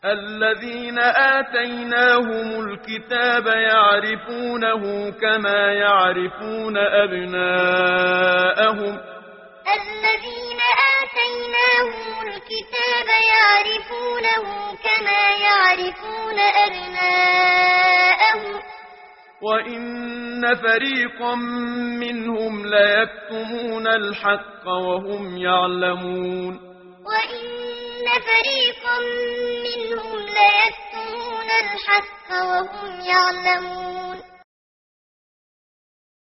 الذين آتيناهم الكتاب يعرفونه كما يعرفون أبناءهم الذين آتيناهم الكتاب يعرفونه كما يعرفون أبناءهم وإن فريقا منهم ليكتمون الحق وهم يعلمون وإن فريقا منهم ليكتمون الحق وهم يعلمون